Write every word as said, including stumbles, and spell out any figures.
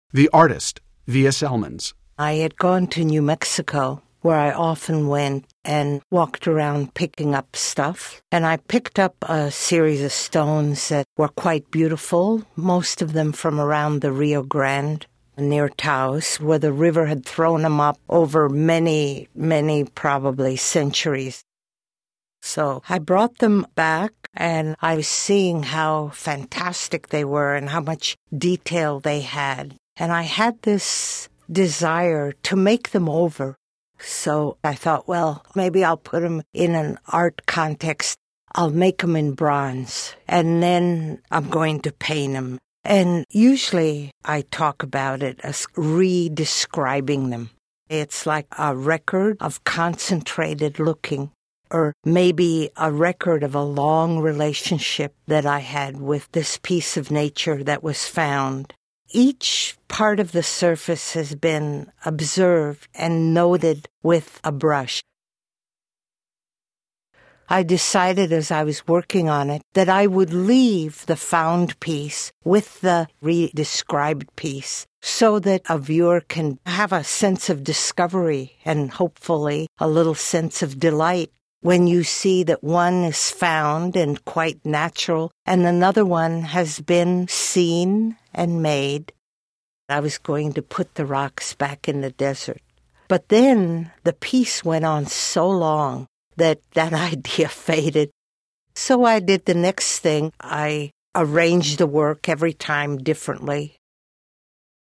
The artist, Via Selmans. I had gone to New Mexico, where I often went and walked around picking up stuff. And I picked up a series of stones that were quite beautiful, most of them from around the Rio Grande near Taos, where the river had thrown them up over many, many, probably centuries. So I brought them back, and I was seeing how fantastic they were and how much detail they had. And I had this desire to make them over. So I thought, well, maybe I'll put them in an art context. I'll make them in bronze, and then I'm going to paint them. And usually I talk about it as re-describing them. It's like a record of concentrated looking, or maybe a record of a long relationship that I had with this piece of nature that was found. Each part of the surface has been observed and noted with a brush. I decided as I was working on it that I would leave the found piece with the re-described piece so that a viewer can have a sense of discovery and hopefully a little sense of delight when you see that one is found and quite natural and another one has been seen and made. I was going to put the rocks back in the desert. But then the piece went on so long that that idea faded. So I did the next thing. I arranged the work every time differently.